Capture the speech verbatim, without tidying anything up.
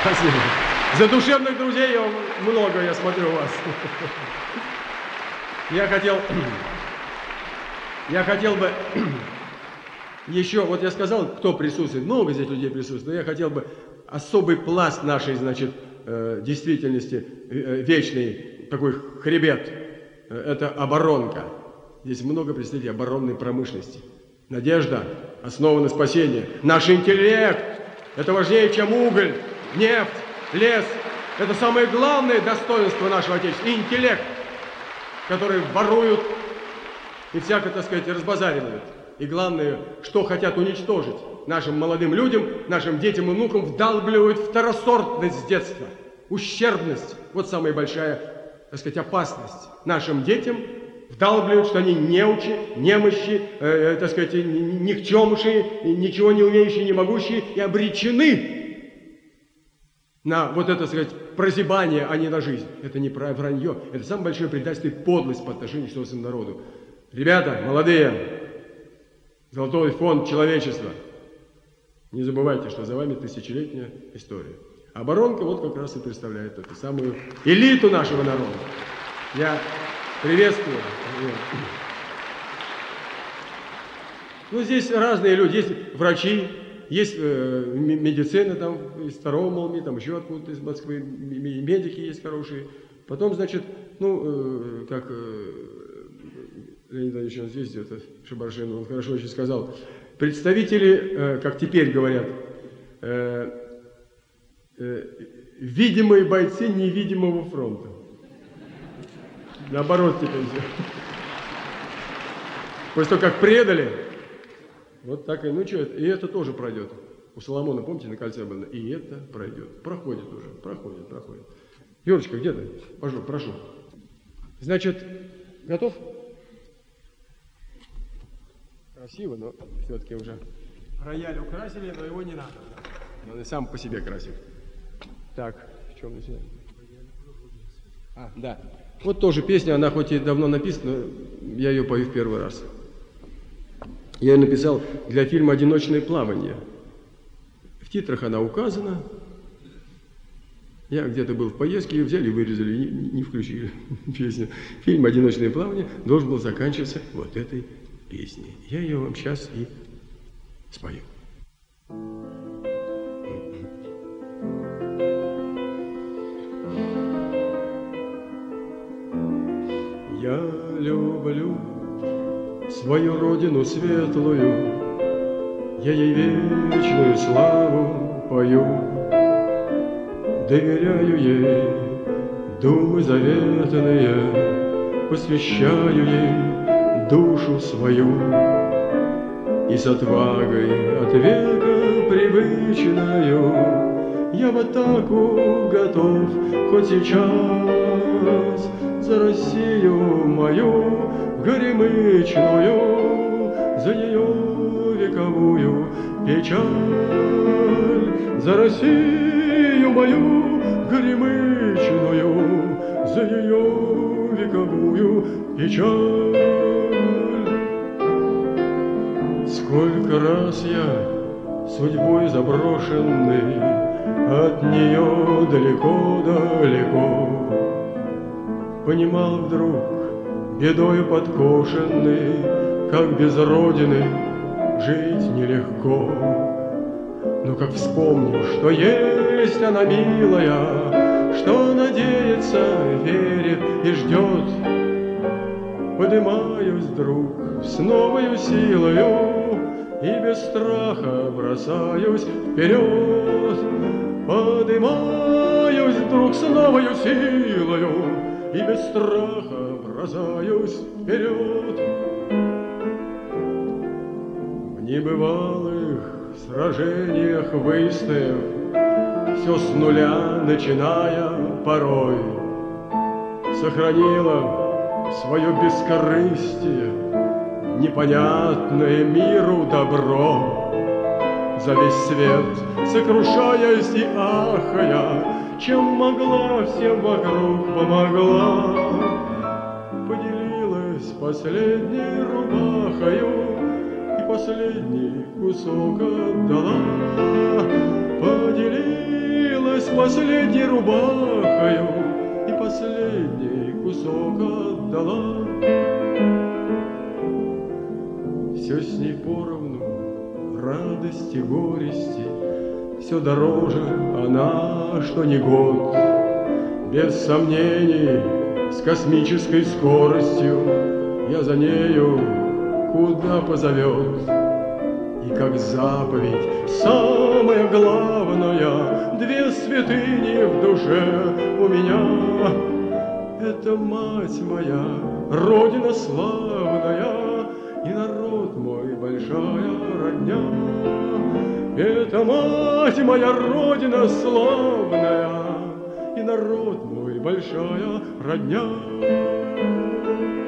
Спасибо. Задушевных друзей много, я смотрю, у вас. Я хотел, я хотел бы еще, вот я сказал, кто присутствует, много здесь людей присутствует, но я хотел бы особый пласт нашей, значит, действительности вечный, такой хребет, это оборонка. Здесь много представителей оборонной промышленности. Надежда основа на спасение. Наш интеллект – это важнее, чем уголь, нефть, лес. Это самое главное достоинство нашего Отечества. Интеллект, который воруют и всяко, так сказать, разбазаривают. И главное, что хотят уничтожить нашим молодым людям, нашим детям и внукам, вдалбливают второсортность с детства, ущербность. Вот самая большая, так сказать, опасность нашим детям. Вдалбливают, что они неучи, немощи, э, так сказать, никчемшие, ничего не умеющие, не могущие, и обречены на вот это, так сказать, прозябание, а не на жизнь. Это не вранье, это самое большое предательство и подлость по отношению к собственному народу. Ребята, молодые, золотой фонд человечества, не забывайте, что за вами тысячелетняя история. Оборонка вот как раз и представляет эту самую элиту нашего народа. Я приветствую. Ну, здесь разные люди. Есть врачи, есть э, медицина, там, из второго Молми, там еще откуда-то из Москвы, медики есть хорошие. Потом, значит, ну, э, как э, Леонид Ильич, он здесь где-то, Шабаршин, он хорошо очень сказал, представители, э, как теперь говорят, э, э, видимые бойцы невидимого фронта. Наоборот теперь все. После того, как предали, вот так и, ну что, и это тоже пройдет. У Соломона, помните, на кольце было, и это пройдет. Проходит уже, проходит, проходит. Юрочка, где ты? Прошу, прошу. Значит, готов? Красиво, но все-таки уже рояль украсили, но его не надо. Он и сам по себе красив. Так, в чем начинаем? А, да. Вот тоже песня, она хоть и давно написана, но я ее пою в первый раз. Я ее написал для фильма «Одиночное плавание». В титрах она указана. Я где-то был в поездке, ее взяли и вырезали, не, не включили песню. Фильм «Одиночное плавание» должен был заканчиваться вот этой песней. Я ее вам сейчас и спою. Я люблю свою родину светлую, я ей вечную славу пою, доверяю ей думы заветные, посвящаю ей душу свою, и с отвагой от века привычною я в атаку готов хоть сейчас за Россию мою горемычную, за ее вековую печаль, за Россию мою горемычную, за ее вековую печаль. Сколько раз я судьбой заброшенный от нее далеко-далеко понимал вдруг, бедою подкошенный, как без родины жить нелегко. Но как вспомню, что есть она милая, что надеется, верит и ждет, подымаюсь вдруг с новою силою и без страха бросаюсь вперед. Подымаюсь вдруг с новою силою и без страха бросаюсь вперед. В небывалых сражениях выстояв, все с нуля начиная порой, сохранила свое бескорыстие, непонятное миру добро. За весь свет сокрушаясь и ахая, чем могла, всем вокруг помогла. Поделилась последней рубахою и последний кусок отдала. Поделилась последней последней рубахою и последний кусок отдала. Все с ней поровну, радости, горести, все дороже она, что не год. Без сомнений, с космической скоростью я за нею куда позовет. И как заповедь, самое главное, две святыни в душе у меня. Это мать моя, Родина славная, и народ мой, большая родня. Это мать моя, Родина славная, и народ мой, большая родня.